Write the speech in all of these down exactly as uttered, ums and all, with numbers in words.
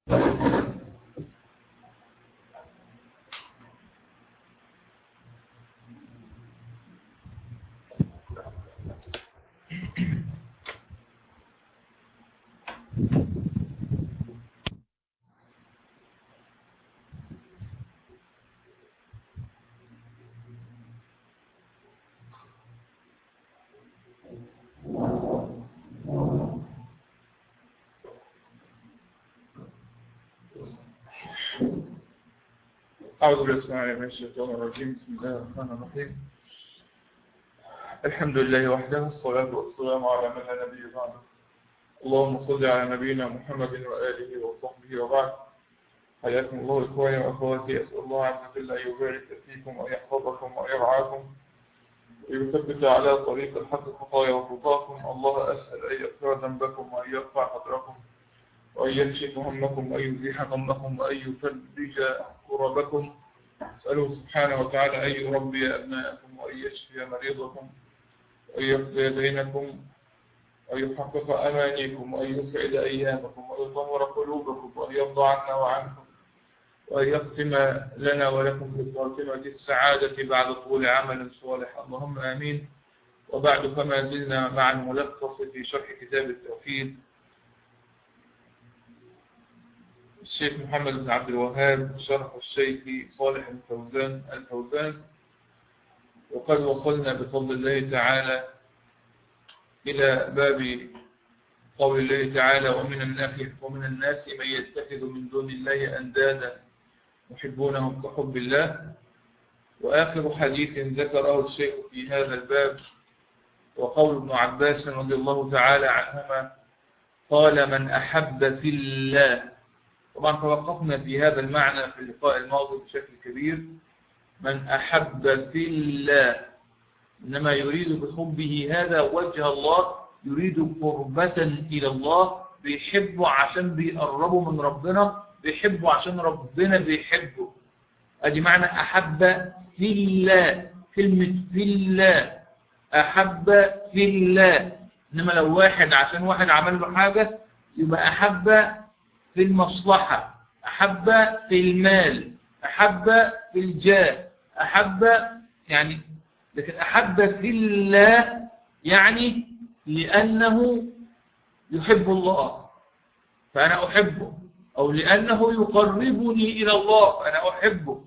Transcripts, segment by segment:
أعوذ بالله من الشيطان الرجيم. بسم الله الرحمن الرحيم. الحمد لله وحده، الصلاة والسلام على من لا نبي بعده. اللهم صل على نبينا محمد وآله وصحبه وبعد. حياكم الله إخواني وأخواتي. أسأل الله عز وجل أن يبارك فيكم ويحفظكم ويرعاكم ويثبت على طريق الحق خطايا وخطاكم. الله أسأل أن يغفر ذنبكم وأن يرفع قدركم وأن يكشف همكم وأن يزيح غمكم وأن يفرج كربكم. أسأله سبحانه وتعالى أن يربي أبناءكم وأن يشفي مريضكم وأن يقضي دينكم وأن يحقق أمانيكم وأن يسعد أيامكم وأن يطهر قلوبكم وأن يرضى عنا وعنكم وأن يختم لنا ولكم بالخاتمة السعادة بعد طول عمل صالح. اللهم آمين. وبعد، فما زلنا مع الملخص في شرح كتاب التوحيد الشيخ محمد بن عبد الوهاب، شرح الشيخ صالح الفوزان الفوزان وقد وصلنا بفضل الله تعالى إلى باب قول الله تعالى: ومن الناس ومن الناس من يتخذ من دون الله أندادا يحبونهم كحب الله. وآخر حديث ذكره الشيخ في هذا الباب وقول ابن عباس رضي الله تعالى عنهما قال: من أحب في الله. طبعا توقفنا في هذا المعنى في اللقاء الماضي بشكل كبير. من أحب في الله، إنما يريد بحبه هذا وجه الله، يريد قربة إلى الله، بيحبه عشان بيقربه من ربنا، بيحبه عشان ربنا بيحبه. أدي معنى أحب في الله، كلمة في الله، أحب في الله. إنما لو واحد عشان واحد عمل له حاجة يبقى أحب في المصلحة، أحب في المال، أحب في الجاه، أحب يعني. لكن أحب في الله يعني لأنه يحب الله فأنا أحبه، أو لأنه يقربني إلى الله فأنا أحبه،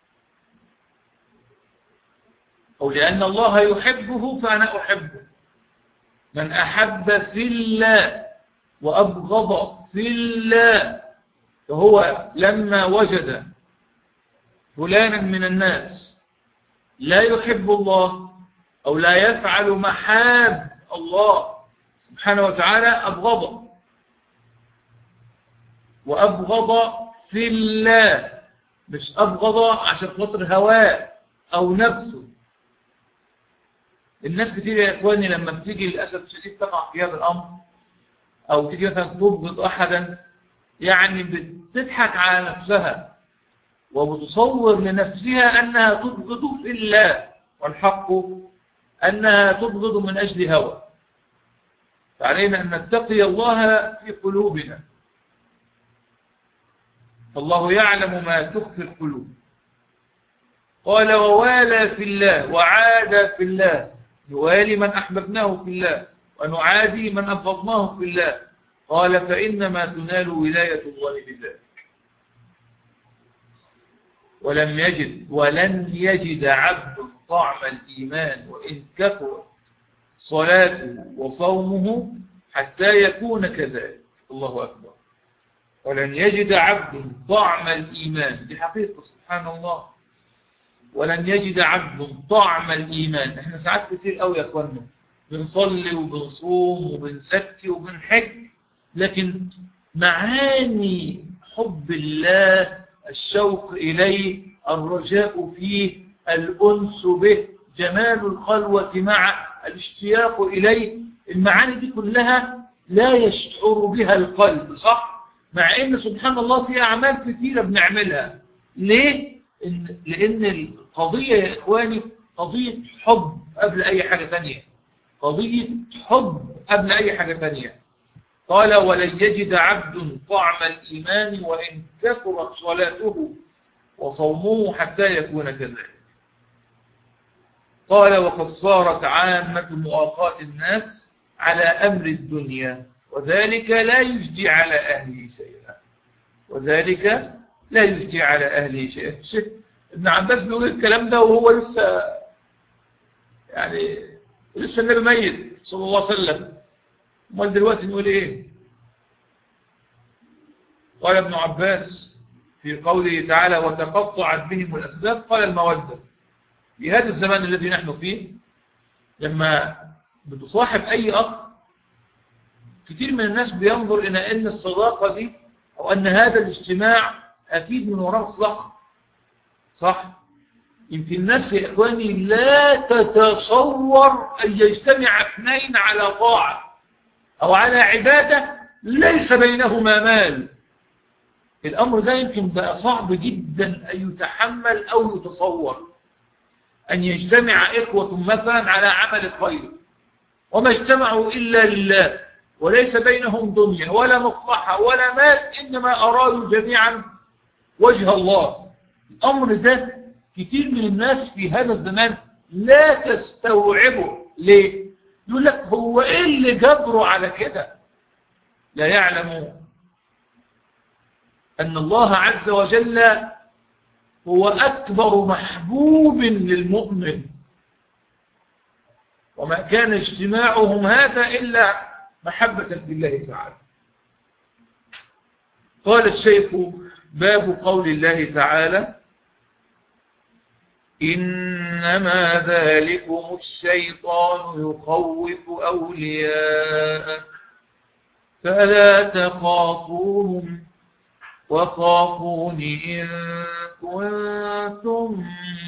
أو لأن الله يحبه فأنا أحبه. من أحب في الله وأبغض في الله، فهو لما وجد فلانا من الناس لا يحب الله أو لا يفعل محاب الله سبحانه وتعالى أبغضه. وأبغض في الله، مش أبغض عشان خاطر هواه أو نفسه. الناس كتير يا إخواني لما بتيجي للأسف الشديد تقع في هذا الأمر، أو تيجي مثلا تبغض أحدا، يعني بتضحك على نفسها وبتصور لنفسها أنها تبغض في الله، والحق أنها تبغض من أجل هوى. فعلينا أن نتقي الله في قلوبنا، فالله يعلم ما تخفي القلوب. قال: ووالى في الله، وعاد في الله، نوالي من أحببناه في الله ونعادي من أبغضناه في الله. قال: فإنما تنال ولاية الله بذلك. ولم يجد ولن يجد عبد طعم الإيمان وإن كثر صلاته وصومه حتى يكون كذلك. الله أكبر. ولن يجد عبد طعم الإيمان، دي حقيقة سبحان الله. ولن يجد عبد طعم الإيمان. احنا ساعات كتير قوي يا اخوانا بنصلي وبنصوم وبنزكي وبنحج، لكن معاني حب الله، الشوق إليه، الرجاء فيه، الأنس به، جمال الخلوة معه، الاشتياق إليه، المعاني دي كلها لا يشعر بها القلب، صح؟ مع إن سبحان الله في أعمال كثيرة بنعملها. ليه؟ إن لأن القضية يا إخواني قضية حب قبل أي حاجة تانية. قضية حب قبل أي حاجة تانية. قال ولن يجد عبد طعم الإيمان وإن كثرت صلاته وصومه حتى يكون كذلك. قال وقد صارت عامة مؤاخاة الناس على أمر الدنيا وذلك لا يجدي على أهله شيئا وذلك لا يجدي على أهله شيئا. ابن عباس بيقول الكلام ده وهو لسه يعني لسه النبي ميت صلى الله عليه وسلم، امال دلوقتي نقول ايه؟ قال ابن عباس في قوله تعالى وتقطعت بهم الأسباب، قال المودة. في هذا الزمان الذي نحن فيه لما بتصاحب أي أخ كثير من الناس بينظر إلى أن الصداقة دي أو أن هذا الاجتماع أكيد من وراء مصلحة، صح؟ يمكن الناس يا إخواني لا تتصور أن يجتمع اثنين على طاعة أو على عبادة ليس بينهما مال. الأمر ده يمكن بقى صعب جدا أن يتحمل أو يتصور أن يجتمع إخوة مثلا على عمل خير وما اجتمعوا إلا لله وليس بينهم دنيا ولا مصلحة ولا مال، إنما أرادوا جميعا وجه الله. الأمر ده كتير من الناس في هذا الزمان لا تستوعبه. ليه؟ يقول لك هو إيه اللي جبره على كده؟ لا يعلم أن الله عز وجل هو أكبر محبوب للمؤمن، وما كان اجتماعهم هذا إلا محبة في الله تعالى. قال الشيخ باب قول الله تعالى إنما ذلكم الشيطان يخوف أولياءه فلا تخافوهم وخافون إن كنتم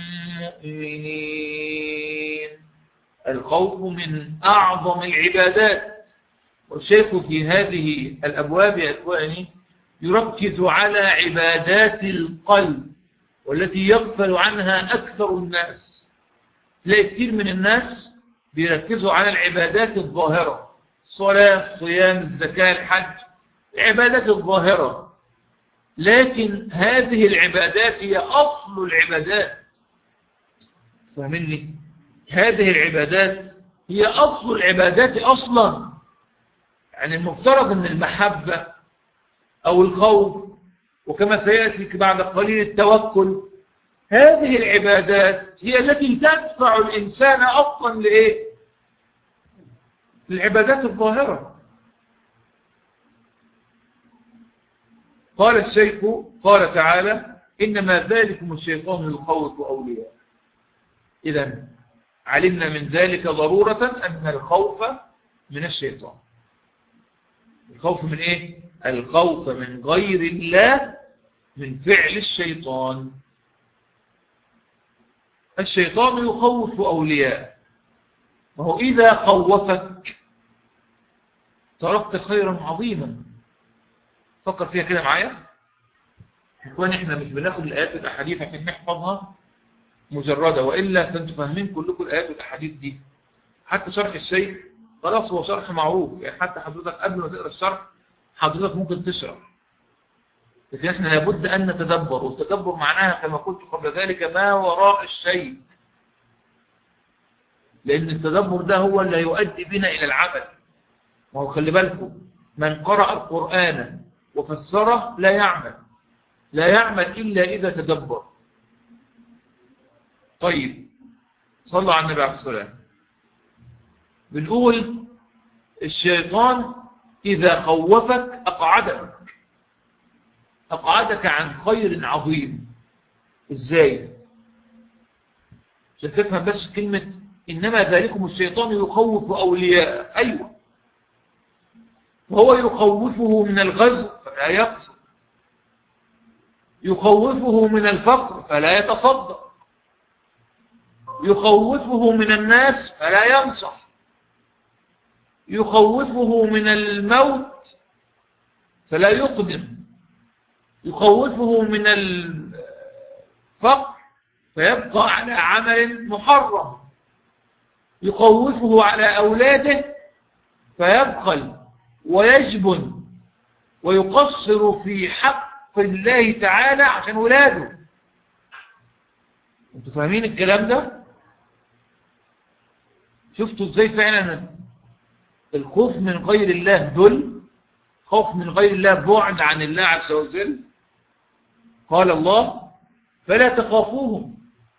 مؤمنين. الخوف من أعظم العبادات، والشيخ في هذه الأبواب يا إخواني يركز على عبادات القلب والتي يغفل عنها أكثر الناس. تلاقي كتير من الناس بيركزوا على العبادات الظاهرة، الصلاة، الصيام، الزكاة، الحج، العبادات الظاهرة، لكن هذه العبادات هي أصل العبادات. فاهمني؟ هذه العبادات هي أصل العبادات أصلا. يعني المفترض أن المحبة أو الخوف وكما سيأتي بعد قليل التوكل، هذه العبادات هي التي تدفع الإنسان أصلا لإيه؟ للعبادات الظاهرة. قال الشيخ قال تعالى إنما ذلكم الشيطان يخوف أولياء. إذن علمنا من ذلك ضرورة أن الخوف من الشيطان. الخوف من إيه؟ الخوف من غير الله، من فعل الشيطان. الشيطان يخوف أولياء، وهو إذا خوفك تركت خيرا عظيما. فكر فيها كده معايا. إخواني إحنا مش بناخد الآيات والأحاديث عشان نحفظها مجردة، وإلا فأنتم فاهمين كلكم الآيات والأحاديث دي. حتى شرح الشيخ خلاص هو شرح معروف، يعني حتى حضرتك قبل ما تقرأ الشرح حضرتك ممكن تشرح، لكن احنا لابد أن نتدبر، والتدبر معناها كما قلت قبل ذلك ما وراء الشيء، لأن التدبر ده هو اللي يؤدي بنا إلى العمل. وهو خلي بالكم من قرأ القرآن وفسره لا يعمل لا يعمل إلا إذا تدبر. طيب صلوا على النبي عليه الصلاة والسلام. بنقول الشيطان إذا خوفك أقعدك أقعدك عن خير عظيم. إزاي؟ عشان تفهم بس كلمة إنما ذلكم الشيطان يخوف أولياء. أيوة، فهو يخوفه من الغزو فلا يقصد، يخوفه من الفقر فلا يتصدق، يخوفه من الناس فلا ينصح، يخوفه من الموت فلا يقدم، يخوفه من الفقر فيبقى على عمل محرم، يخوفه على أولاده فيبخل ويجبن ويقصر في حق الله تعالى عشان ولاده. انتوا فاهمين الكلام ده؟ شفتوا ازاي فعلا الخوف من غير الله ذل، خوف من غير الله بعد عن الله عز وجل. قال الله فلا تخافوهم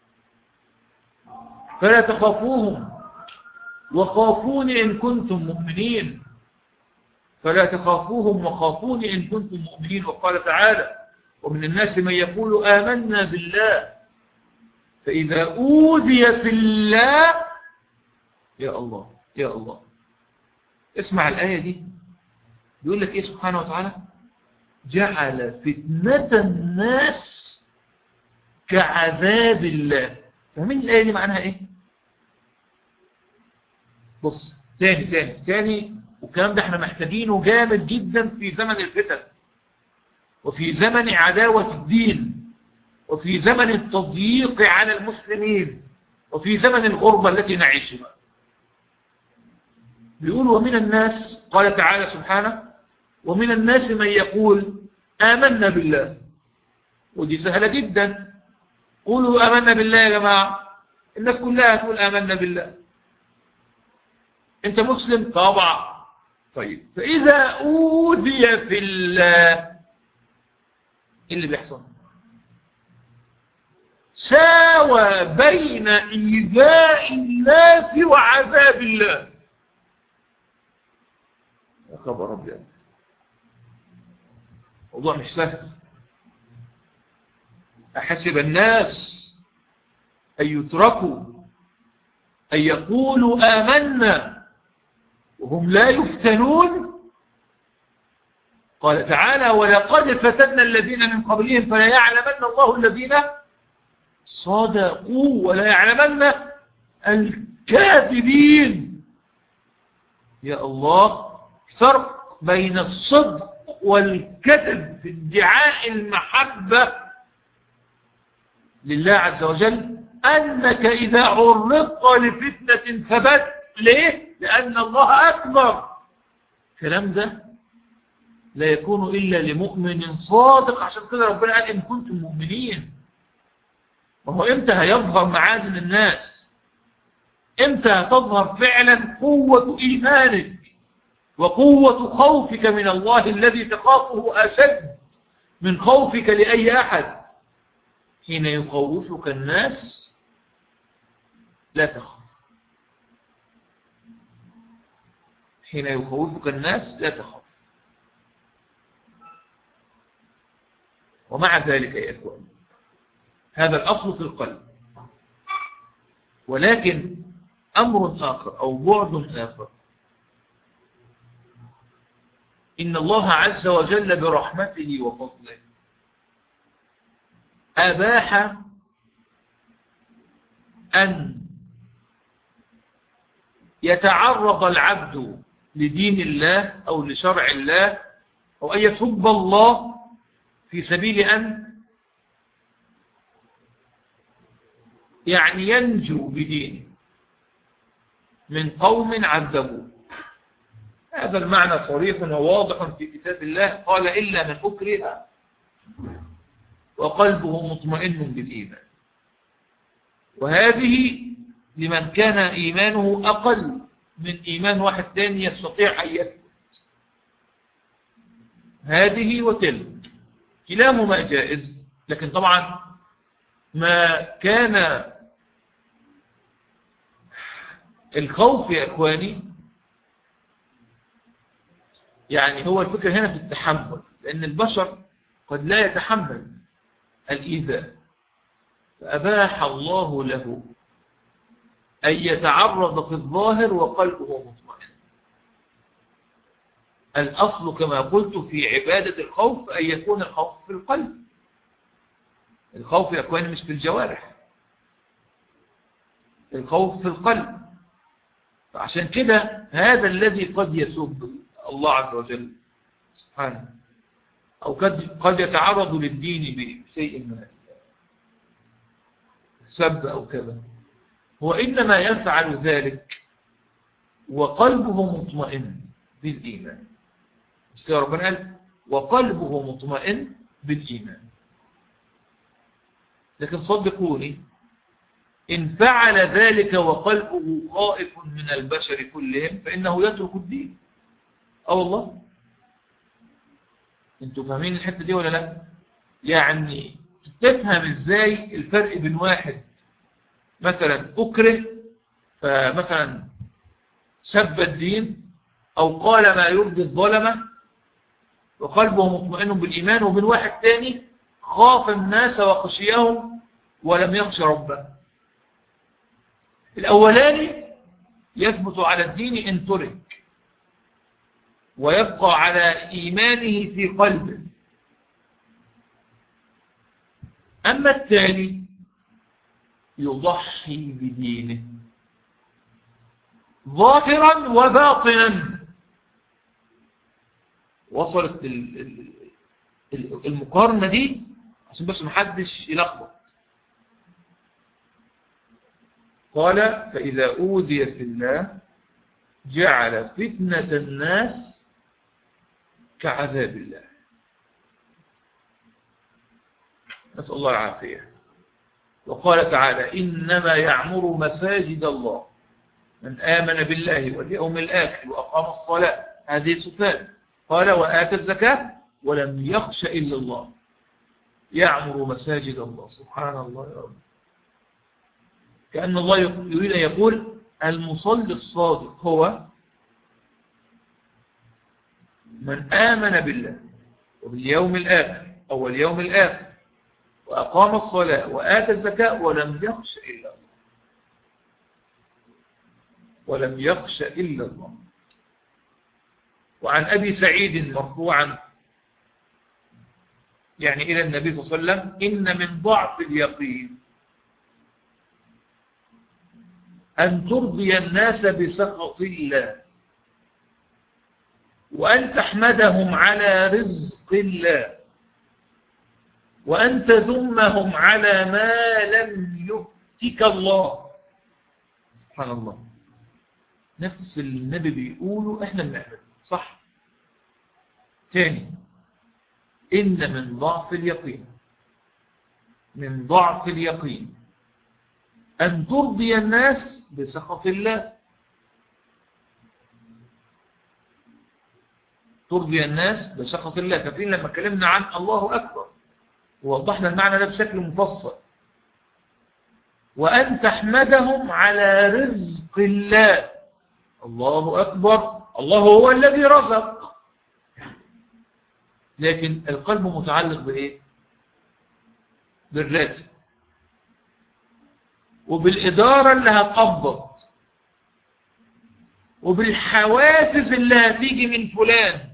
فلا تخافوهم وخافوني إن كنتم مؤمنين، فلا تخافوهم وخافوني إن كنتم مؤمنين. وقال تعالى ومن الناس من يقول آمنا بالله فإذا أوذي في الله. يا الله يا الله، اسمع الآية دي بيقول لك إيه سبحانه وتعالى؟ جعل فتنة الناس كعذاب الله. فاهمين الآية دي معناها إيه؟ بص تاني تاني تاني، والكلام ده احنا محتاجينه جامد جدا في زمن الفتن، وفي زمن عداوة الدين، وفي زمن التضييق على المسلمين، وفي زمن الغربة التي نعيشها. بيقول ومن الناس، قال تعالى سبحانه ومن الناس من يقول آمنا بالله. ودي سهلة جدا، قولوا آمنا بالله يا جماعة، الناس كلها تقول آمنا بالله. انت مسلم طبعا. طيب فإذا أوذي في الله ايه اللي بيحصل؟ ساوى بين إيذاء الناس وعذاب الله. يا خبر أبيض، موضوع مش سهل. أحسب الناس أن يتركوا أن يقولوا آمنا وهم لا يفتنون؟ قال تعالى ولقد فتنا الذين من قبلهم فلا يعلمن الله الذين صدقوا ولا يعلمن الكاذبين. يا الله، فرق بين الصدق والكذب في ادعاء المحبة لله عز وجل. أنك إذا عرضت لفتنة ثبت. ليه؟ لأن الله أكبر. الكلام ده لا يكون إلا لمؤمن صادق. عشان كده ربنا قال إن كنتم مؤمنين. وهو إمتى هيظهر معادن الناس؟ إمتى هتظهر فعلا قوة إيمانك وقوة خوفك من الله الذي تخافه أشد من خوفك لأي أحد؟ حين يخوفك الناس لا تخف. حين يخوفك الناس لا تخف. ومع ذلك يا إخوان هذا الأصل في القلب. ولكن أمر آخر أو بعد آخر، إن الله عز وجل برحمته وفضله أباح أن يتعرض العبد لدين الله أو لشرع الله أو أن يسب الله في سبيل أن يعني ينجو بدينه من قوم عذبوه. هذا المعنى صريح وواضح في كتاب الله. قال إلا من أكره وقلبه مطمئن بالإيمان. وهذه لمن كان إيمانه أقل من إيمان واحد تاني يستطيع أن يثبت. هذه وتلك كلاهما جائز. لكن طبعا ما كان الخوف يا إخواني يعني هو الفكرة هنا في التحمل، لأن البشر قد لا يتحمل الإيذاء، فأباح الله له أن يتعرض في الظاهر وقلبه مطمئن. الأصل كما قلت في عبادة الخوف أن يكون الخوف في القلب. الخوف يا إخواني مش في الجوارح، الخوف في القلب. فعشان كده هذا الذي قد يسب الله عز وجل سبحانه أو قد قد يتعرض للدين بشيء من السب أو كذا، هو إنما يفعل ذلك وقلبه مطمئن بالإيمان. مش كده ربنا قال وقلبه مطمئن بالإيمان. لكن صدقوني إن فعل ذلك وقلبه خائف من البشر كلهم فإنه يترك الدين. أه والله انتوا فاهمين الحتة دي ولا لا؟ يعني تفهم ازاي الفرق بين واحد مثلا أكره فمثلا سب الدين أو قال ما يرضي الظلمة وقلبه مطمئن بالإيمان، وبين واحد تاني خاف الناس وخشيهم ولم يخش ربه. الأولاني يثبت على الدين إن ترك ويبقى على إيمانه في قلبه، أما الثاني يضحي بدينه ظاهرا وباطنا. وصلت المقارنة دي عشان بس محدش يلخبط. قال فإذا أوذي في الله جعل فتنة الناس كعذاب الله. نسأل الله العافية. وقال تعالى إنما يعمر مساجد الله من آمن بالله واليوم الآخر وأقام الصلاة. هذه صفات. قال وآتى الزكاة ولم يخش إلا الله. يعمر مساجد الله. سبحان الله يا رب. كأن الله يريد أن يقول المصلي الصادق هو من آمن بالله وباليوم الآخر أو اليوم الآخر وأقام الصلاة وآتى الزكاة ولم يخش إلا الله. ولم يخش إلا الله. وعن أبي سعيد مرفوعا يعني إلى النبي صلى الله عليه وسلم إن من ضعف اليقين أن ترضي الناس بسخط الله وأن تحمدهم على رزق الله وأن تذمهم على ما لم يؤتك الله. سبحان الله. نفس النبي بيقوله احنا بنعمله صح. تاني إن من ضعف اليقين من ضعف اليقين أن ترضي الناس بسخط الله. ترضي الناس بسخط الله. فاكرين لما اتكلمنا عن الله أكبر ووضحنا المعنى ده بشكل مفصل. وأن تحمدهم على رزق الله. الله أكبر. الله هو الذي رزق، لكن القلب متعلق بإيه؟ بالراتب وبالإدارة اللي هتقبض وبالحوافز اللي هتيجي من فلان.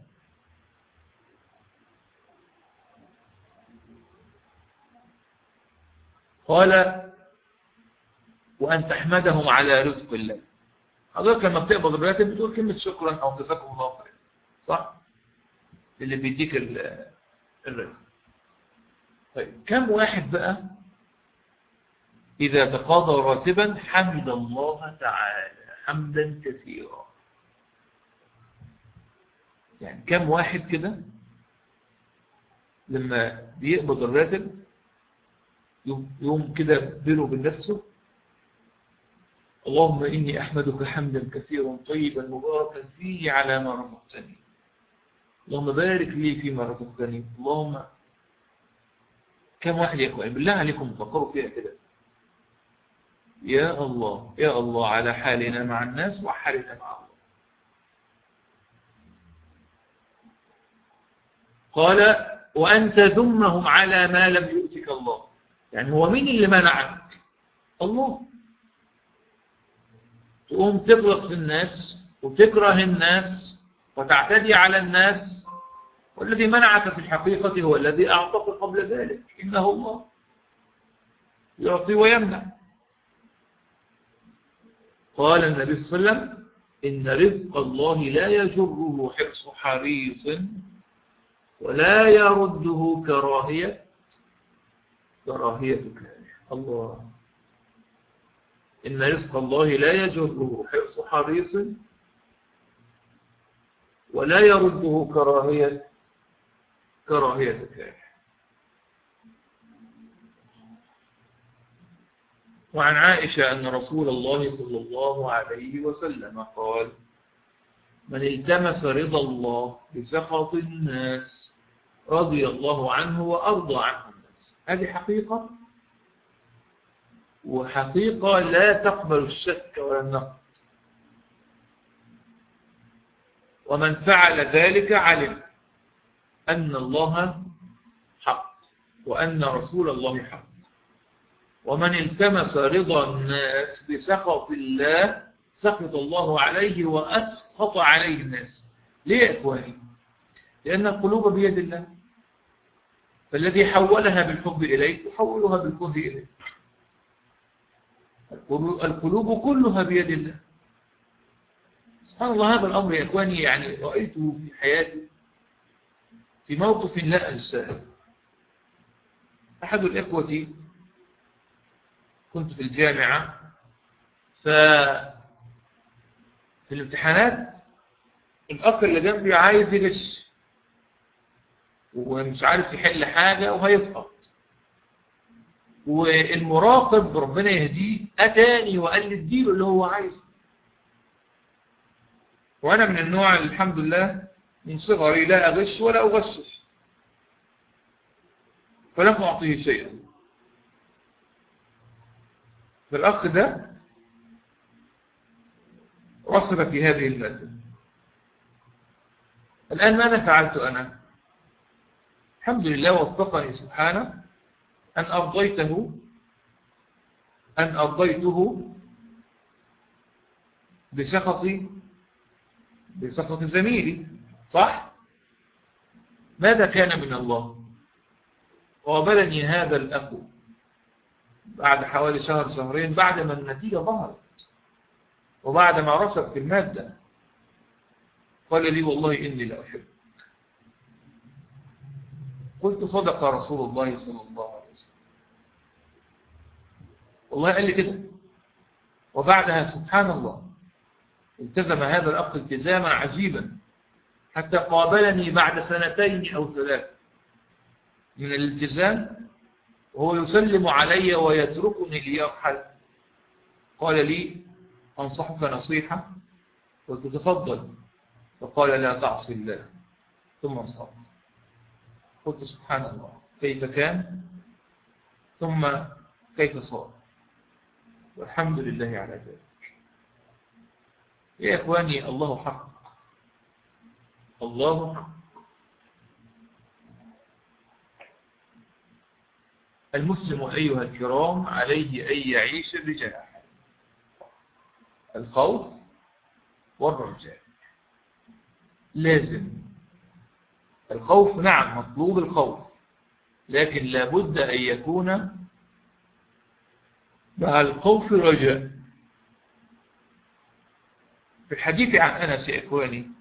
قال وأن تحمدهم على رزق الله. حضرتك لما بتقبض الراتب بتقول كلمة شكرا أو جزاكم الله خير صح؟ اللي بيديك الراتب. طيب كم واحد بقى إذا تقاضى راتبا حمد الله تعالى حمدا كثيرا؟ يعني كم واحد كده لما بيقبض الراتب يوم كده بينه وبين نفسه اللهم إني أحمدك حمدا كثيرا طيبا مباركا فيه على ما رزقتني. اللهم بارك لي فيما رزقتني. اللهم كم واحد يقول بالله عليكم فكروا فيها كده. يا الله يا الله على حالنا مع الناس وحالنا مع الله. قال وأن تذمهم على ما لم يؤتك الله. يعني هو مين اللي منعك؟ الله. تقوم تغلط في الناس وتكره الناس وتعتدي على الناس، والذي منعك في الحقيقة هو الذي أعطاك قبل ذلك. إنه الله يعطي ويمنع. قال النبي صلى الله عليه وسلم إن رزق الله لا يجره حرص حريص ولا يرده كراهية كراهية كاره. الله. إن رزق الله لا يجره حرص حريص ولا يرده كراهية كراهية الكاره. وعن عائشة أن رسول الله صلى الله عليه وسلم قال: من التمس رضا الله بسخط الناس رضي الله عنه وأرضى عنه الناس. هذه حقيقة، وحقيقة لا تقبل الشك ولا النقد. ومن فعل ذلك علم أن الله حق وأن رسول الله حق. ومن التمس رضا الناس بسخط الله سخط الله عليه وأسخط عليه الناس. ليه يا إخواني؟ لأن القلوب بيد الله، فالذي حولها بالحب إليك يحولها بالكره إليك. القلوب كلها بيد الله. سبحان الله، هذا الأمر يا إخواني يعني رأيته في حياتي في موقف لا أنساه. أحد الإخوة، كنت في الجامعة، ففي الامتحانات الأخ اللي جنبي عايز يغش ومش عارف يحل حاجة وهيسقط، والمراقب ربنا يهديه أتاني وقال لي اديله اللي هو عايزه. وأنا من النوع الحمد لله من صغري لا أغش ولا أغشش، فلم أعطيه شيئا. فالأخ ده رسب في هذه المادة. الآن ماذا فعلت أنا؟ الحمد لله وفقني سبحانه أن أرضيته أن أرضيته بسخطي بسخط زميلي، صح؟ ماذا كان من الله؟ قابلني هذا الأخ بعد حوالي شهر شهرين، بعد ما النتيجة ظهرت وبعد ما رسب في المادة، قال لي: والله إني لا أحبك. قلت: صدق رسول الله صلى الله عليه وسلم. والله قال لي كده. وبعدها سبحان الله التزم هذا الأخ التزاما عجيبا، حتى قابلني بعد سنتين أو ثلاثة من الالتزام وهو يسلم علي ويتركني ليرحل. قال لي: أنصحك نصيحة. قلت: تفضل. فقال: لا تعصي الله. ثم انصرف. قلت: سبحان الله، كيف كان ثم كيف صار، والحمد لله على ذلك. يا إخواني، الله حق، الله حق. المسلم أيها الكرام عليه أن يعيش بجناحين: الخوف والرجاء. لازم الخوف، نعم مطلوب الخوف، لكن لابد أن يكون مع الخوف رجاء. في الحديث عن أنس يا إخواني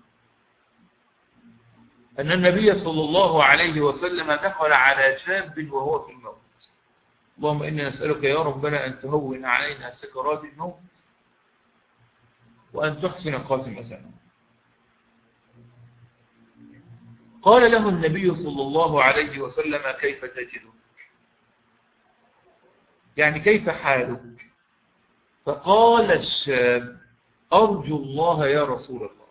أن النبي صلى الله عليه وسلم دخل على شاب وهو في الموت. اللهم إنا نسألك يا ربنا أن تهون علينا سكرات الموت وأن تحسن خاتمتنا. قال له النبي صلى الله عليه وسلم: كيف تجدك؟ يعني كيف حالك؟ فقال الشاب: أرجو الله يا رسول الله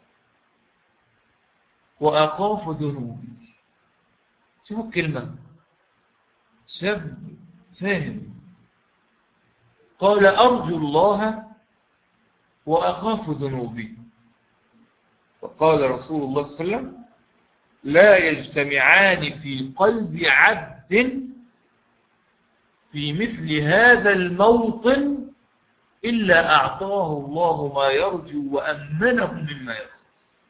وأخاف ذنوبي. شوفوا الكلمة، شاب فاهم. قال: أرجو الله وأخاف ذنوبي. فقال رسول الله صلى الله عليه وسلم: لا يجتمعان في قلب عبد في مثل هذا الموطن إلا أعطاه الله ما يرجو وأمنه مما يخاف.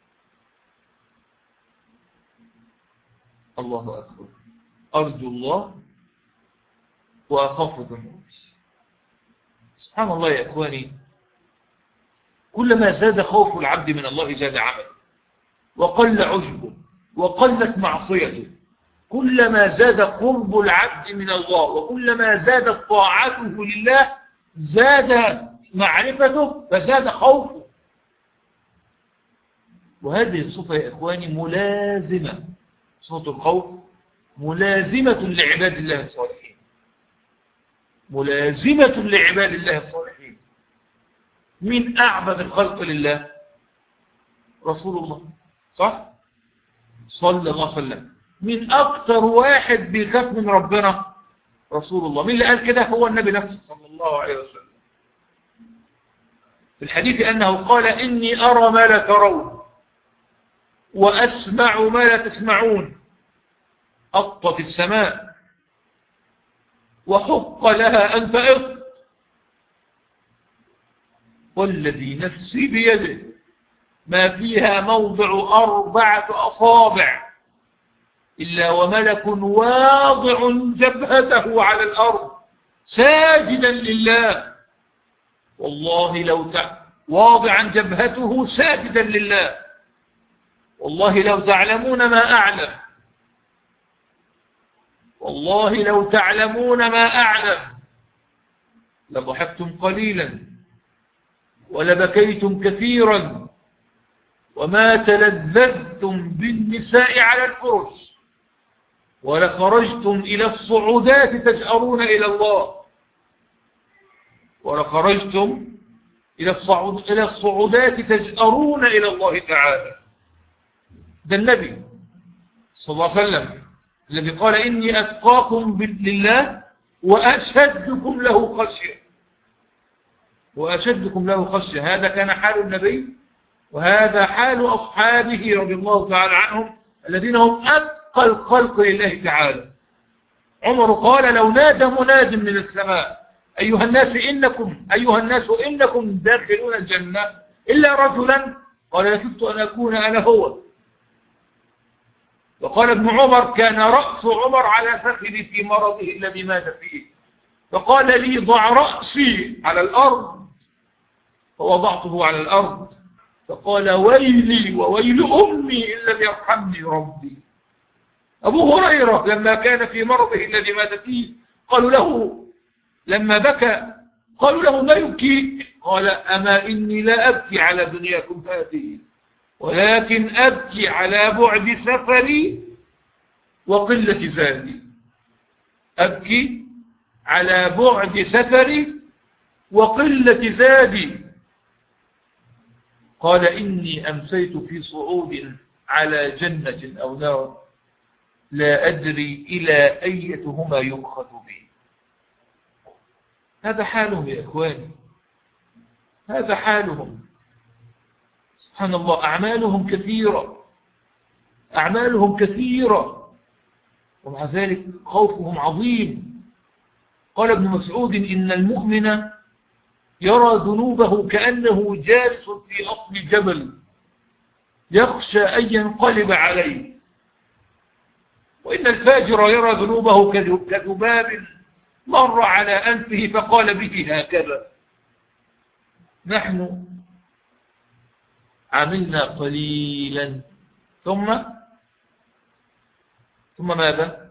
الله أكبر. أرجو الله وأخاف ذنوبي. سبحان الله يا إخواني، كلما زاد خوف العبد من الله زاد عمله وقل عجبه وقلت معصيته. كلما زاد قرب العبد من الله وكلما زادت طاعته لله زاد معرفته فزاد خوفه. وهذه الصفة يا إخواني ملازمة، صفة الخوف ملازمة لعباد الله الصالحين، ملازمة لعباد الله الصالحين. من أعبد الخلق لله؟ رسول الله، صح؟ صلى الله عليه وسلم. من أكثر واحد بيخاف من ربنا؟ رسول الله. مين اللي قال كده؟ هو النبي نفسه صلى الله عليه وسلم. في الحديث أنه قال إني أرى ما لا ترون وأسمع ما لا تسمعون. أطت السماء وحق لها أن تأط، والذي نفسي بيده ما فيها موضع أربعة أصابع إلا وملك واضع جبهته على الأرض ساجدا لله. والله لو تع... واضعا جبهته ساجدا لله. والله لو تعلمون ما أعلم، والله لو تعلمون ما أعلم لضحكتم قليلا ولبكيتم كثيرا وما تلذذتم بالنساء على الفرش ولخرجتم إلى الصعودات تجأرون إلى الله، ولخرجتم إلى الصعود إلى الصعودات تجأرون إلى الله تعالى. ده النبي صلى الله عليه وسلم الذي قال إني أتقاكم لله وأشدكم له خشية، وأشدكم له خشية. هذا كان حال النبي وهذا حال أصحابه رضي الله تعالى عنهم الذين هم أتقى الخلق لله تعالى. عمر قال لو نادى مناد من السماء أيها الناس إنكم أيها الناس إنكم داخلون الجنة إلا رجلا، قال لكفت أن أكون أنا هو. وقال ابن عمر كان رأس عمر على فخذي في مرضه الذي مات فيه، فقال لي ضع رأسي على الأرض، فوضعته على الأرض، فقال ويلي وويل أمي إن لم يرحمني ربي. أبو هريرة لما كان في مرضه الذي مات فيه قالوا له لما بكى قالوا له ما يبكي؟ قال أما إني لا أبكي على دنياكم هذه ولكن أبكي على بعد سفري وقلة زادي. أبكي على بعد سفري وقلة زادي. قال إني أمسيت في صعود على جنة أو نار لا أدري إلى أيتهما يؤخذ بي. هذا حالهم يا إخواني، هذا حالهم. سبحان الله، أعمالهم كثيرة، أعمالهم كثيرة ومع ذلك خوفهم عظيم. قال ابن مسعود إن المؤمن يرى ذنوبه كأنه جالس في أصل جبل يخشى أن ينقلب عليه، وإن الفاجر يرى ذنوبه كذباب مر على أنفه فقال به هكذا. نحن عملنا قليلا ثم ثم ماذا؟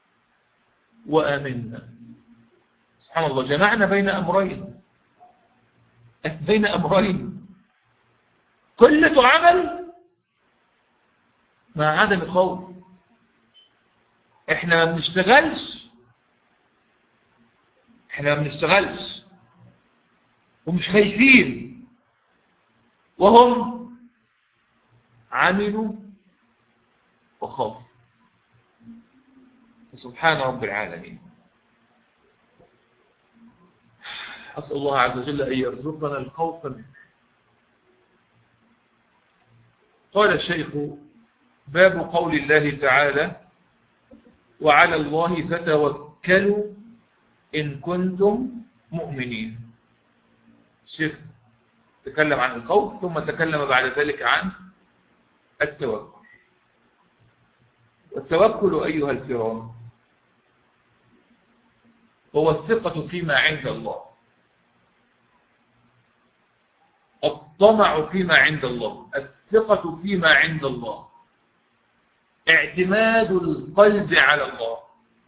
وآمنا. سبحان الله، جمعنا بين أمرين، بين أمرين: قلة عمل مع عدم خوف. احنا ما بنشتغلش احنا ما بنشتغلش ومش خايفين، وهم عملوا وخافوا. سبحان رب العالمين. أسأل الله عز وجل أن يرزقنا الخوف منه. قال الشيخ: باب قول الله تعالى: وعلى الله فتوكلوا إن كنتم مؤمنين. الشيخ تكلم عن الخوف ثم تكلم بعد ذلك عن التوكل. والتوكل أيها الكرام هو الثقة فيما عند الله، الطمع فيما عند الله، الثقة فيما عند الله، اعتماد القلب على الله.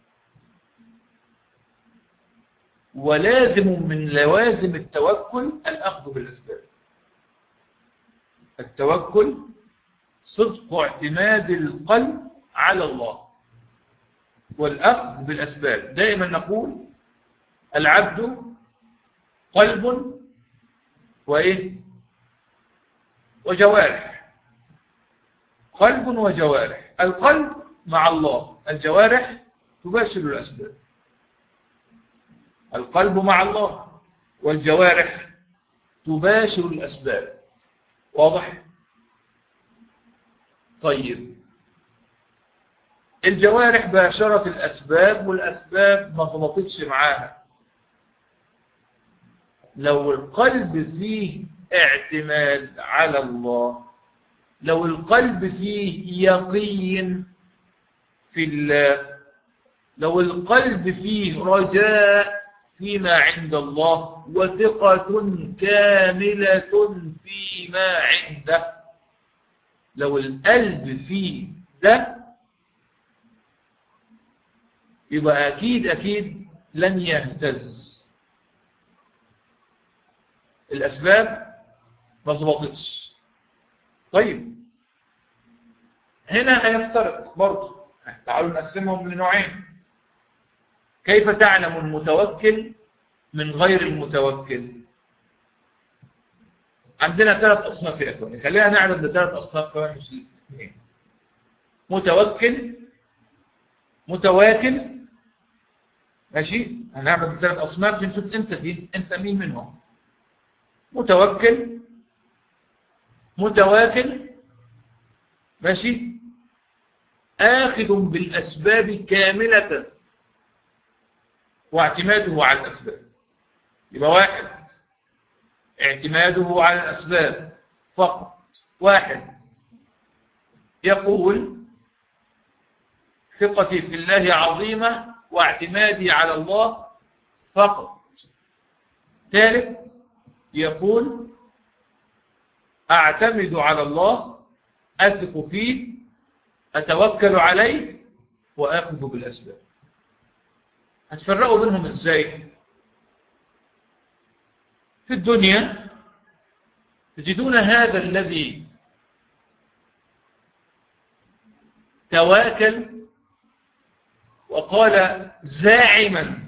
ولازم من لوازم التوكل الأخذ بالأسباب. التوكل صدق اعتماد القلب على الله والأخذ بالأسباب. دائما نقول العبد قلب وإيه وجوارح، قلب وجوارح. القلب مع الله، الجوارح تباشر الأسباب. القلب مع الله والجوارح تباشر الأسباب. واضح؟ طيب، الجوارح باشرت الأسباب والأسباب ما غلطتش معاها. لو القلب فيه اعتماد على الله، لو القلب فيه يقين في الله، لو القلب فيه رجاء فيما عند الله وثقة كاملة فيما عنده، لو القلب فيه ده يبقى أكيد أكيد لن يهتز. الأسباب ما ظبطتش. طيب، هنا هيفترق برضه. تعالوا نقسمهم لنوعين. كيف تعلم المتوكل من غير المتوكل؟ عندنا ثلاث أصناف يا إخواني، خلينا نعرض لثلاث أصناف كمان مش الاثنين. متوكل، متواكل، ماشي؟ هنعرض ثلاث أصناف نشوف أنت فين، أنت مين منهم. متوكل، متواكل، ماشي، آخذ بالأسباب كاملة واعتماده على الأسباب. يبقى واحد اعتماده على الأسباب فقط. واحد يقول ثقتي في الله عظيمة واعتمادي على الله فقط. ثالث يقول أعتمد على الله، أثق فيه، أتوكل عليه، وآخذ بالأسباب. هتفرقوا بينهم إزاي؟ في الدنيا تجدون هذا الذي تواكل وقال زاعما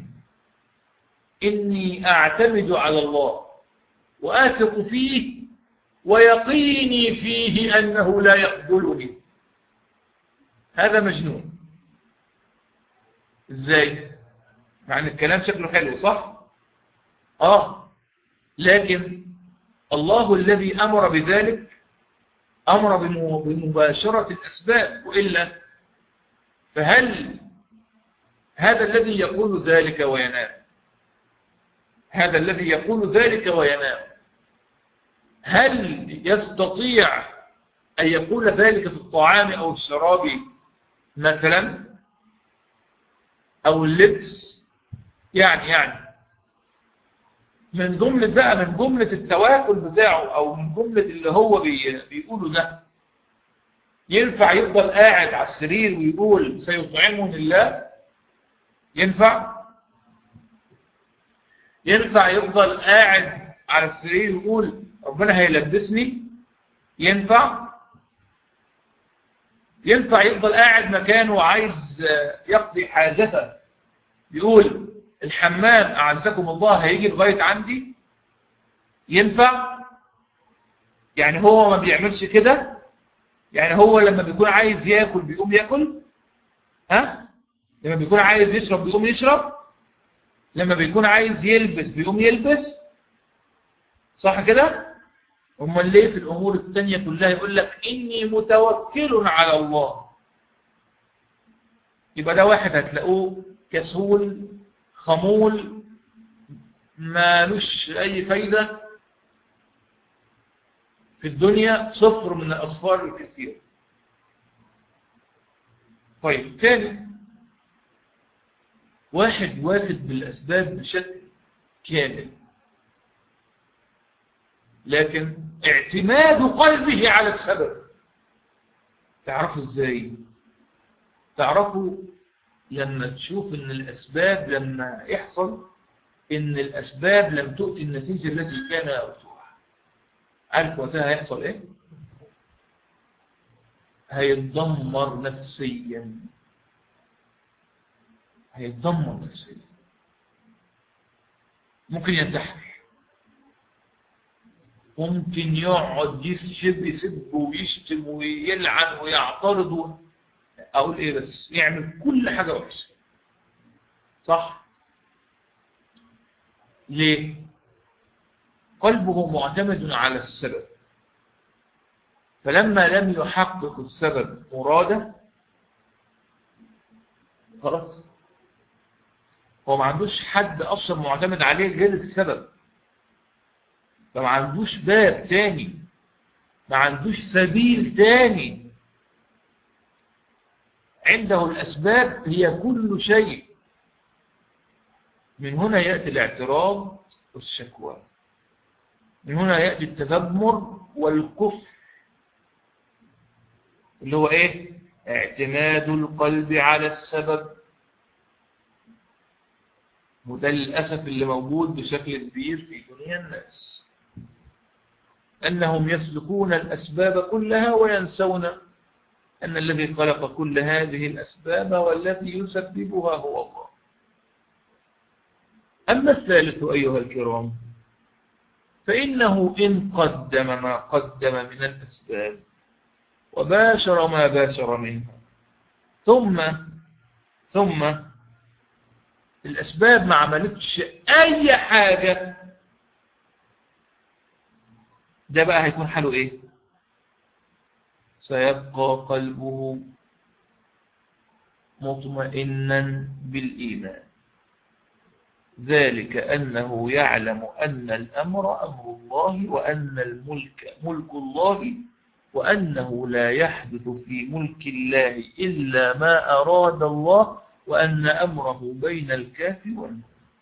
إني أعتمد على الله وآثق فيه ويقيني فيه أنه لا يقبلني، هذا مجنون. إزاي؟ مع أن الكلام شكله حلو، صح؟ آه لكن الله الذي أمر بذلك أمر بمباشرة الأسباب، وإلا فهل هذا الذي يقول ذلك وينام، هذا الذي يقول ذلك وينام، هل يستطيع أن يقول ذلك في الطعام أو الشراب مثلا أو اللبس؟ يعني يعني من جملة بقى من جملة التواكل بتاعه أو من جملة اللي هو بي بيقوله ده، ينفع يفضل قاعد على السرير ويقول سيطعمني الله؟ ينفع؟ ينفع يفضل قاعد على السرير ويقول ربنا هيلبسني؟ ينفع؟ ينفع يفضل قاعد مكانه وعايز يقضي حاجته يقول الحمام أعزكم الله هيجي لغاية عندي؟ ينفع؟ يعني هو ما بيعملش كده؟ يعني هو لما بيكون عايز ياكل بيقوم ياكل؟ ها؟ لما بيكون عايز يشرب بيقوم يشرب؟ لما بيكون عايز يلبس بيقوم يلبس؟ صح كده؟ امال ليه في الأمور التانية كلها يقول لك إني متوكل على الله؟ يبقى ده واحد هتلاقوه كسول خمول مالوش أي فايدة في الدنيا، صفر من الأصفار الكثير. طيب ثاني واحد واخد بالأسباب بشكل كامل، لكن اعتماد قلبه على السبب. تعرفوا ازاي؟ تعرفوا لما تشوف ان الأسباب لما يحصل ان الأسباب لم تؤتي النتيجة التي كان يرجوها. عارف وقتها هيحصل ايه؟ هيتدمر نفسيا، هيتدمر نفسيا، ممكن ينتحر، ممكن يقعد يسب يسب ويشتم ويلعن ويعترض، اقول ايه بس، يعمل كل حاجه وحشه. صح؟ ليه؟ قلبه معتمد على السبب، فلما لم يحقق السبب مراده خلاص، هو ما عندوش حد اصلا معتمد عليه غير السبب، فما عندوش باب تاني، ما عندوش سبيل تاني، عنده الأسباب هي كل شيء. من هنا يأتي الاعتراض والشكوى، من هنا يأتي التذمر والكفر، اللي هو ايه؟ اعتماد القلب على السبب. وده للأسف اللي موجود بشكل كبير في دنيا الناس، أنهم يسلكون الأسباب كلها وينسون أن الذي خلق كل هذه الأسباب والذي يسببها هو الله. أما الثالث أيها الكرام، فإنه إن قدم ما قدم من الأسباب وباشر ما باشر منها، ثم ثم الأسباب ما عملتش أي حاجة، ده بقى هيكون حاله إيه؟ سيبقى قلبه مطمئنا بالإيمان، ذلك أنه يعلم أن الأمر أمر الله، وأن الملك ملك الله، وأنه لا يحدث في ملك الله إلا ما أراد الله، وأن أمره بين الكاف والنون.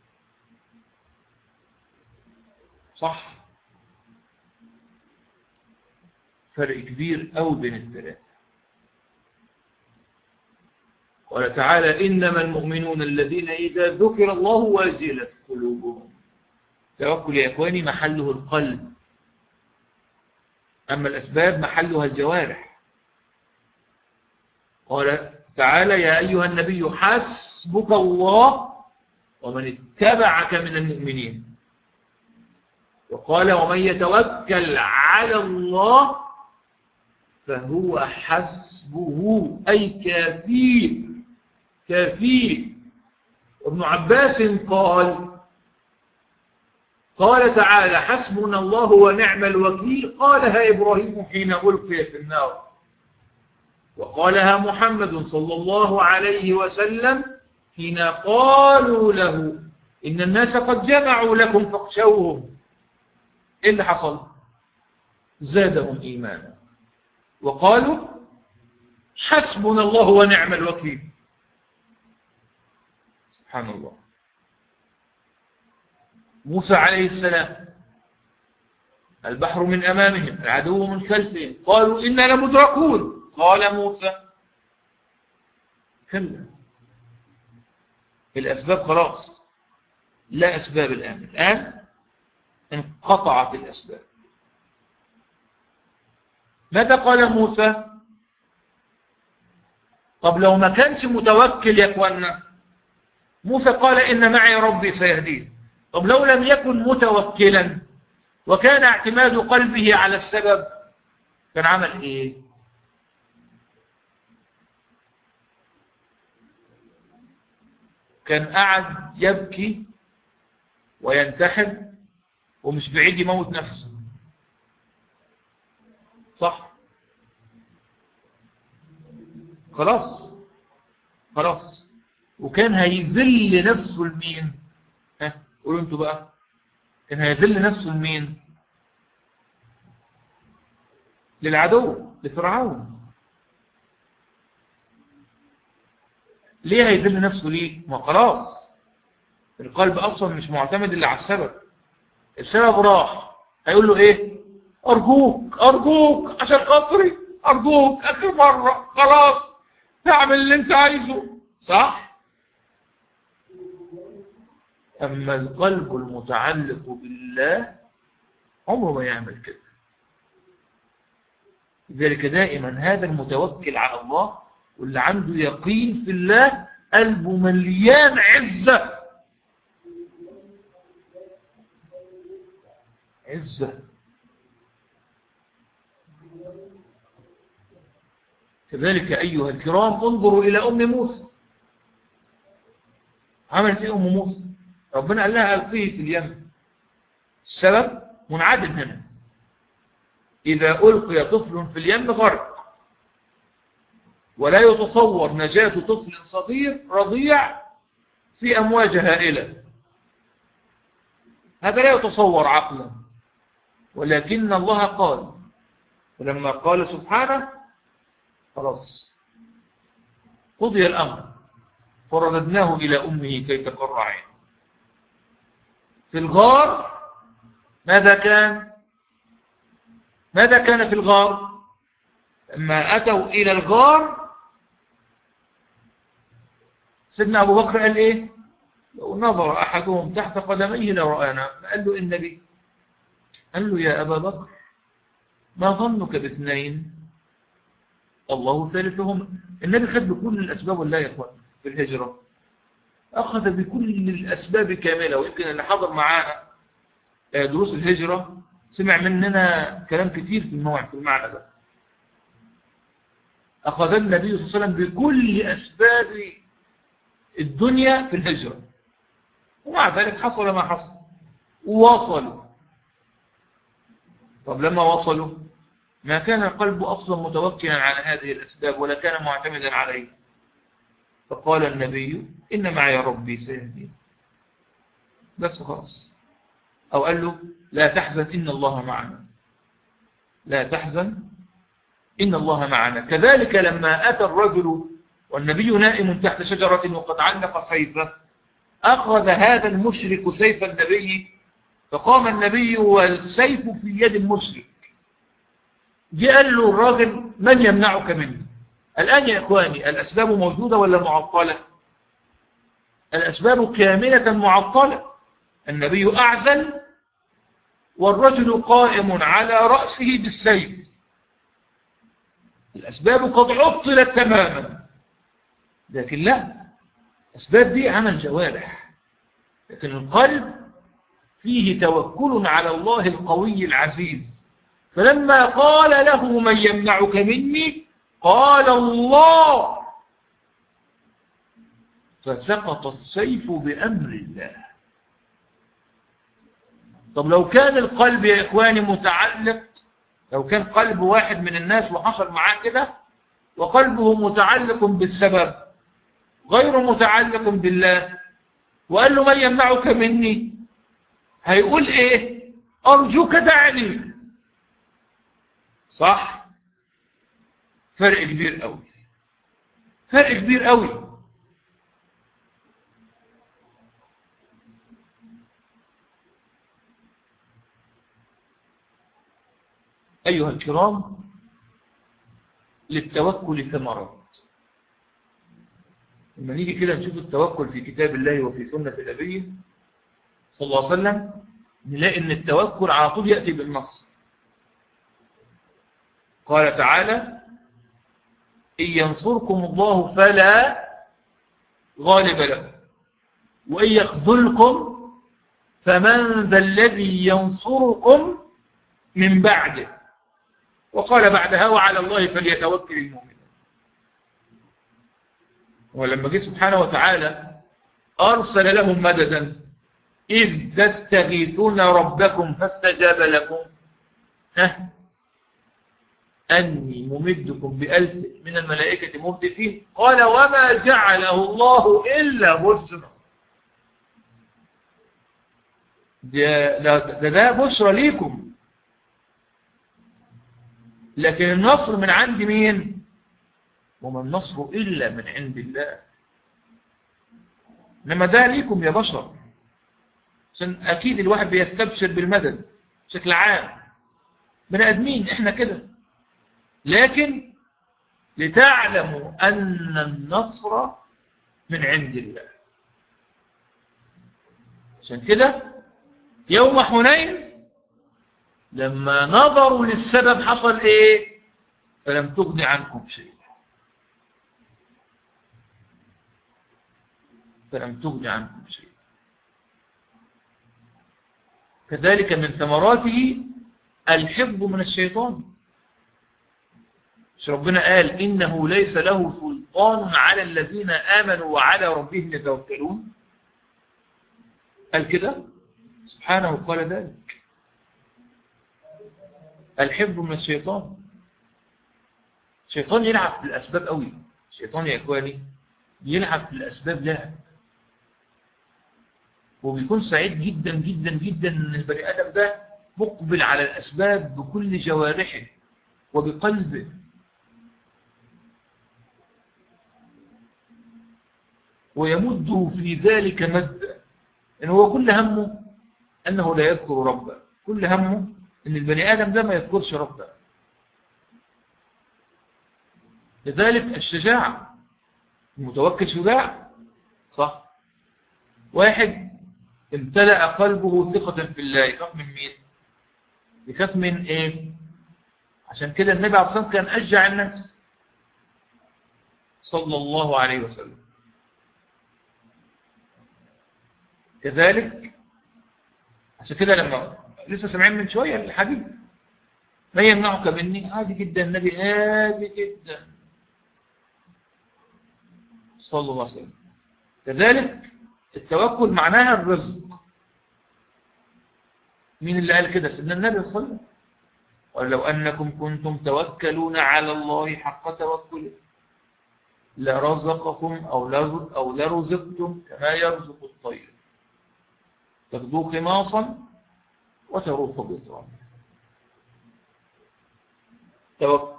صح؟ فرق كبير أوي بين الثلاثة. قال تعالى: إنما المؤمنون الذين إذا ذكر الله وجلت قلوبهم. توكل يا إخواني محله القلب، أما الأسباب محلها الجوارح. قال تعالى: يا أيها النبي حسبك الله ومن اتبعك من المؤمنين. وقال: ومن يتوكل على الله فهو حسبه، أي كافيه كافيه. ابن عباس قال قال تعالى: حسبنا الله ونعم الوكيل، قالها إبراهيم حين ألقي في النار، وقالها محمد صلى الله عليه وسلم حين قالوا له: إن الناس قد جمعوا لكم فاخشوهم. إيه اللي حصل؟ زادهم إيمانا وقالوا: حسبنا الله ونعم الوكيل. سبحان الله. موسى عليه السلام، البحر من أمامهم العدو من خلفهم، قالوا إنا لمدركون. قال موسى: كلا، الأسباب خلاص، لا أسباب الآن، الآن انقطعت الأسباب. ماذا قال موسى؟ طب لو ما كانش متوكل يا اخوانا، موسى قال: إن معي ربي سيهدين. طب لو لم يكن متوكلا وكان اعتماد قلبه على السبب، كان عمل ايه؟ كان قاعد يبكي وينتحر، ومش بعيد يموت نفسه. صح؟ خلاص خلاص. وكان هيذل نفسه لمين؟ ها قولوا انتوا بقى، كان هيذل نفسه لمين؟ للعدو، لفرعون. ليه هيذل نفسه؟ ليه؟ ما خلاص القلب اصلا مش معتمد الا على السبب، السبب راح، هيقول له ايه؟ ارجوك ارجوك عشان خاطري، ارجوك اخر مره، خلاص تعمل اللي انت عايزه. صح؟ اما القلب المتعلق بالله عمره ما يعمل كده. لذلك دائما هذا المتوكل على الله واللي عنده يقين في الله قلبه مليان عزة، عزة. كذلك أيها الكرام انظروا إلى أم موسى، عملت إيه أم موسى؟ ربنا قال لها ألقيه في اليم. السبب منعدم هنا، إذا ألقي طفل في اليم غرق، ولا يتصور نجاة طفل صغير رضيع في أمواج هائلة، هذا لا يتصور عقلا. ولكن الله قال، ولما قال سبحانه خلاص قضي الأمر فرددناه إلى أمه كي تقر عينه. في الغار ماذا كان؟ ماذا كان في الغار؟ لما أتوا إلى الغار سيدنا أبو بكر قال إيه؟ لو نظر أحدهم تحت قدميه لرآنا. قال له النبي، قال له يا أبا بكر ما ظنك باثنين الله ثالثهم. النبي خد بكل الأسباب ولا يكون في الهجرة، أخذ بكل الأسباب كاملة. ويمكن اللي حضر معانا دروس الهجرة سمع مننا كلام كثير في الموعد في المعنى ده. أخذ النبي صلى الله عليه وسلم بكل أسباب الدنيا في الهجرة، ومع ذلك حصل ما حصل ووصلوا. طب لما وصلوا ما كان القلب أصلا متوكلا على هذه الأسباب ولا كان معتمدا عليه، فقال النبي إن معي ربي سيهدين، بس خلاص. أو قال له لا تحزن إن الله معنا، لا تحزن إن الله معنا. كذلك لما أتى الرجل والنبي نائم تحت شجرة وقد علق سيفه، أخذ هذا المشرك سيف النبي، فقام النبي والسيف في يد المشرك. جاء قال له الراجل من يمنعك مني؟ الآن يا إخواني الأسباب موجودة ولا معطلة؟ الأسباب كاملة معطلة. النبي أعزل والرجل قائم على رأسه بالسيف، الأسباب قد عطلت تماما. لكن لا، الأسباب دي عمل جوارح، لكن القلب فيه توكل على الله القوي العزيز. فلما قال له من يمنعك مني قال الله، فسقط السيف بأمر الله. طب لو كان القلب يا إخواني متعلق، لو كان قلب واحد من الناس وحصل معاه كده وقلبه متعلق بالسبب غير متعلق بالله، وقال له من يمنعك مني، هيقول ايه؟ أرجوك دعني. صح؟ فرق كبير قوي، فرق كبير قوي. أيها الكرام، للتوكل ثمرات. لما نيجي كده نشوف التوكل في كتاب الله وفي سنة النبي صلى الله عليه وسلم، نلاقي أن التوكل على طول يأتي بالنص. قال تعالى إن ينصركم الله فلا غالب له وإن يخذلكم فمن ذا الذي ينصركم من بعده. وقال بعدها وعلى الله فليتوكل المؤمنون. ولما جه سبحانه وتعالى أرسل لهم مددا إذ تستغيثون ربكم فاستجاب لكم ها أني ممدكم بألف من الملائكة مردفين، قال وما جعله الله إلا بشرى. ده, ده, ده بشرى ليكم، لكن النصر من عند مين؟ وما النصر إلا من عند الله. إنما ده ليكم يا بشر، عشان أكيد الواحد بيستبشر بالمدد بشكل عام، بني آدمين إحنا كده، لكن لتعلموا أن النصر من عند الله. عشان كده يوم حنين لما نظروا للسبب حصل إيه؟ فلم تغن عنكم شيئا فلم تغن عنكم شيئا كذلك من ثمراته الحفظ من الشيطان. مش ربنا قال إنه ليس له سلطان على الذين آمنوا وعلى ربهم يتوكلون؟ قال كده سبحانه قال ذلك. الحفظ من الشيطان. الشيطان يلعب في الأسباب قوي. الشيطان يا إخواني يلعب في الأسباب لعب، وبيكون سعيد جدا جدا جدا ان البني آدم ده مقبل على الأسباب بكل جوارحه وبقلبه. ويمده في ذلك مد، إن هو كل همه أنه لا يذكر ربه، كل همه أن البني آدم ده ما يذكرش ربه. لذلك الشجاعة، المتوكل شجاع صح. واحد امتلأ قلبه ثقة في الله، يخاف من مين؟ يخاف من ايه؟ عشان كده النبي عليه الصلاة والسلام كان أشجع الناس صلى الله عليه وسلم. كذلك عشان كده لما لسه سمعين من شوية الحديث ما يمنعك مني، عادي جدا، النبي هادي جدا صلى الله عليه وسلم. كذلك التوكل معناها الرزق. مين اللي قال كده؟ سيدنا النبي صلى الله عليه وسلم. ولو أنكم كنتم توكلون على الله حق توكله لرزقكم أو لرزقتم كما يرزق الطير تغدو خماصا وتروح بطرا. توكل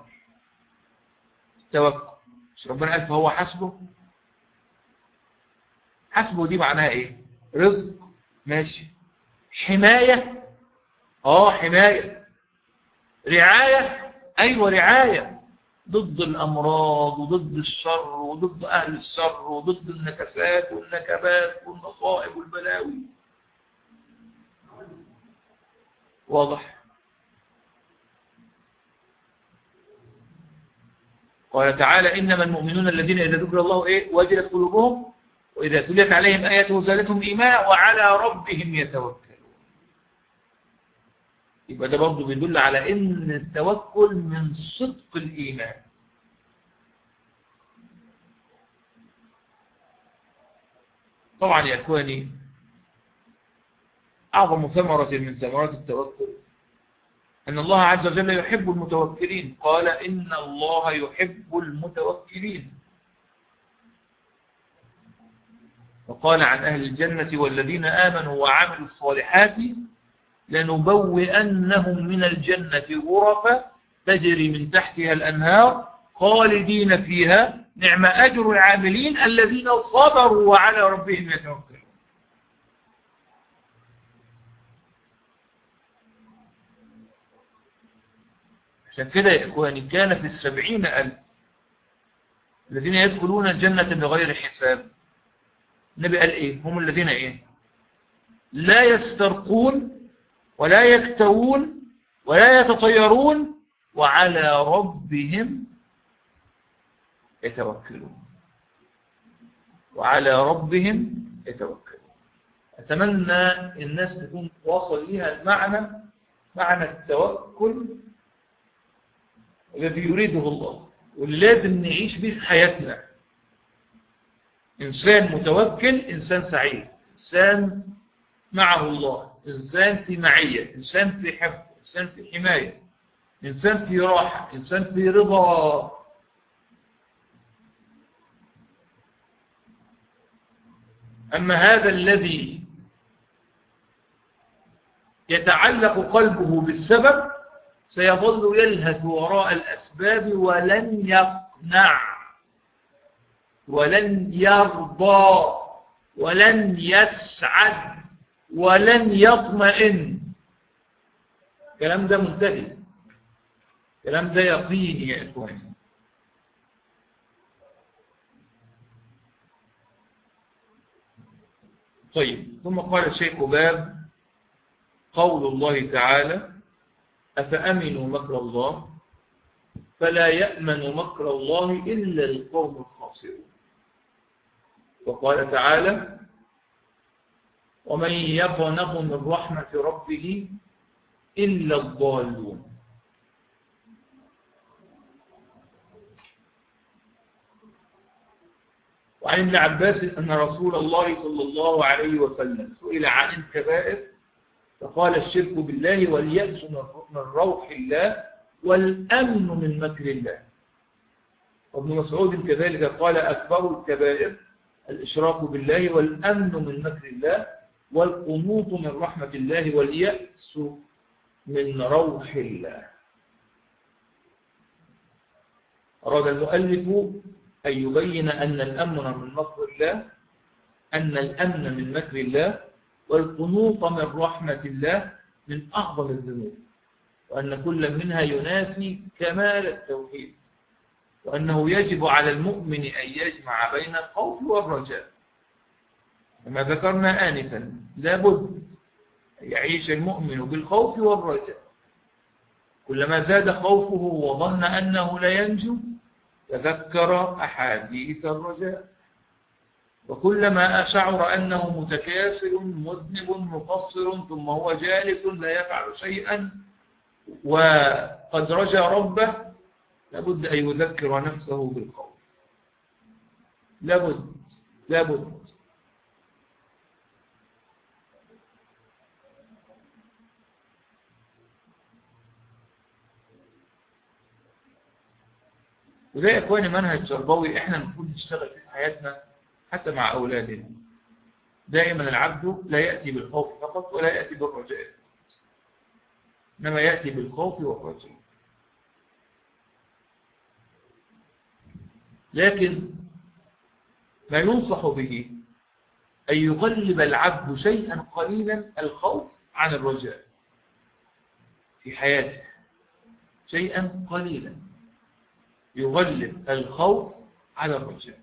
توكل مش ربنا قال فهو حسبه؟ حسبه دي معناها ايه؟ رزق ماشي. حماية اه حماية. رعاية ايوه رعاية ضد الامراض وضد الشر وضد اهل الشر وضد النكسات والنكبات والمصائب والبلاوي. واضح؟ قال تعالى إنما المؤمنون الذين إذا ذكر الله إيه وجلت قلوبهم وإذا تليت عليهم آياته زادتهم إيمانا وعلى ربهم يتوكلون. يبقى ده برضه بيدل على إن التوكل من صدق الإيمان. طبعا يا إخواني أعظم ثمرة من ثمرات التوكل أن الله عز وجل يحب المتوكلين. قال إن الله يحب المتوكلين. وقال عن أهل الجنة والذين آمنوا وعملوا الصالحات لنبوئنهم من الجنة غرفا تجري من تحتها الأنهار خالدين فيها نعم أجر العاملين الذين صبروا وعلى ربهم يتوكلون. عشان كده يا إخواني كان في السبعين ألف الذين يدخلون الجنة بغير حساب. النبي قال إيه؟ هم الذين إيه؟ لا يسترقون ولا يكتوون ولا يتطيرون وعلى ربهم يتوكلون. وعلى ربهم يتوكلون. أتمنى الناس تكون واصل ليها المعنى، معنى التوكل الذي يريده الله واللي لازم نعيش به في حياتنا. إنسان متوكل إنسان سعيد، إنسان معه الله، إنسان في معية، إنسان في حفظ، إنسان في حماية، إنسان في راحة، إنسان في رضا. أما هذا الذي يتعلق قلبه بالسبب سيظل يلهث وراء الأسباب ولن يقنع ولن يرضى ولن يسعد ولن يطمئن. الكلام ده منتهي، الكلام ده يقيني يا إخواني. طيب ثم قال الشيخ باب قول الله تعالى أفأمنوا مكر الله فلا يأمن مكر الله إلا القوم الخاسرون. وقال تعالى: ومن يقنط من رحمة ربه إلا الضالون. وعن ابن عباس أن رسول الله صلى الله عليه وسلم سئل عن الكبائر فقال: الشرك بالله واليأس من روح الله والأمن من مكر الله. وابن مسعود كذلك قال: أكبر الكبائر الإشراك بالله والأمن من مكر الله والقنوط من رحمة الله واليأس من روح الله. أراد المؤلف أن يبين أن الأمن من مكر الله أن الأمن من مكر الله والقنوط من رحمة الله من أعظم الذنوب، وأن كل منها ينافي كمال التوحيد، وأنه يجب على المؤمن أن يجمع بين الخوف والرجاء. كما ذكرنا آنفا لابد أن يعيش المؤمن بالخوف والرجاء. كلما زاد خوفه وظن أنه لا ينجو تذكر أحاديث الرجاء، وكلما شعر أنه متكاسل مذنب مقصر ثم هو جالس لا يفعل شيئا وقد رجا ربه لابد أن يذكر نفسه بالخوف. لابد لابد وده يا إخواني منهج تربوي إحنا المفروض نشتغل في حياتنا حتى مع أولادنا. دائما العبد لا يأتي بالخوف فقط ولا يأتي بالرجاء فقط، إنما يأتي بالخوف والرجاء. لكن ما ينصح به أن يغلب العبد شيئا قليلا الخوف عن الرجاء في حياته، شيئا قليلا يغلب الخوف على الرجاء.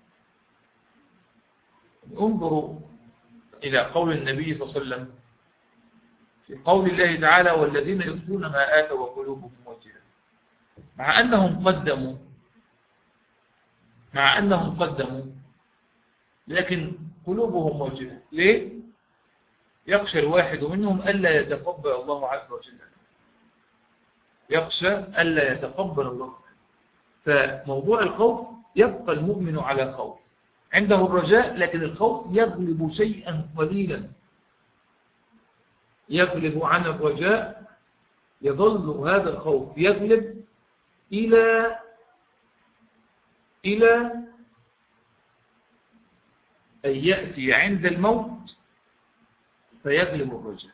انظروا إلى قول النبي صلى الله عليه وسلم في قول الله تعالى: والذين يؤتون ما آتوا وقلوبهم وجلة. مع أنهم قدموا مع أنهم قدموا لكن قلوبهم وجلة. ليه؟ يخشى الواحد منهم ألا يتقبل الله عز وجل، يخشى ألا يتقبل الله. فموضوع الخوف يبقى المؤمن على خوف، عنده الرجاء لكن الخوف يغلب شيئا قليلا، يغلب عن الرجاء، يظل هذا الخوف يغلب إلى إلى أن يأتي عند الموت فيغلب الرجاء.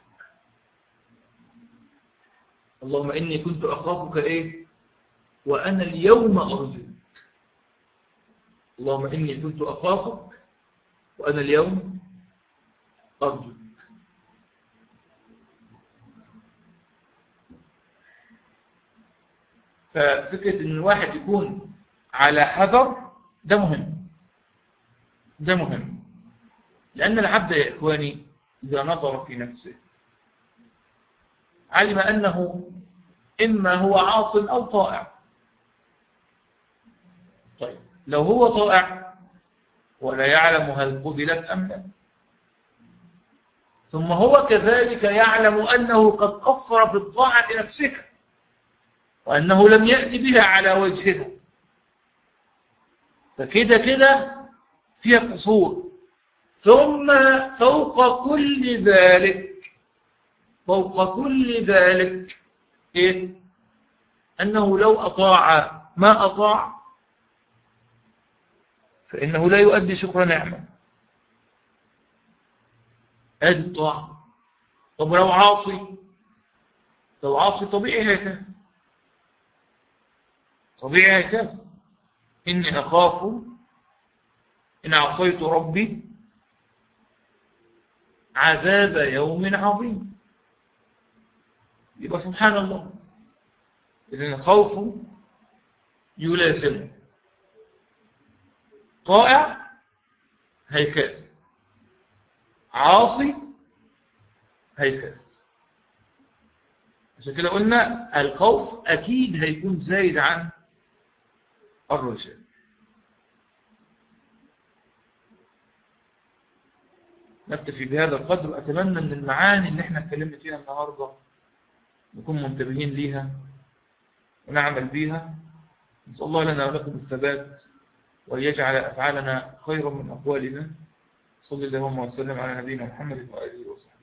اللهم إني كنت أخافك إيه وأنا اليوم أرجوك. اللهم إني كنت أخافك وأنا اليوم أرجوك. ففكرة إن الواحد يكون على حذر ده مهم، ده مهم، لأن العبد يا إخواني إذا نظر في نفسه علم أنه إما هو عاص أو طائع. طيب لو هو طائع ولا يعلم هل قبلت أم لا، ثم هو كذلك يعلم أنه قد قصر في الطاعة نفسه وأنه لم يأتي بها على وجهها، فكده كده فيها قصور. ثم فوق كل ذلك فوق كل ذلك إيه؟ أنه لو أطاع ما أطاع فإنه لا يؤدي شكر نعمة. هذه الطاعة. طب لو عاصي لو عاصي طبيعي هيكاف، طبيعي هيكاف. إني أخاف إن عصيت ربي عذاب يوم عظيم. يبقى سبحان الله، إذن الخوف يلازمه. طائع هيكاف، عاصي هيكاف. عشان كده قلنا الخوف أكيد هيكون زايد عن الرجال. نكتفي بهذا القدر. أتمنى أن المعاني اللي احنا اتكلمنا فيها النهاردة نكون منتبهين ليها ونعمل بيها. نسأل الله لنا ولكم الثبات وأن يجعل أفعالنا خيرا من أقوالنا. صلى الله وسلم على نبينا محمد وآله وصحبه.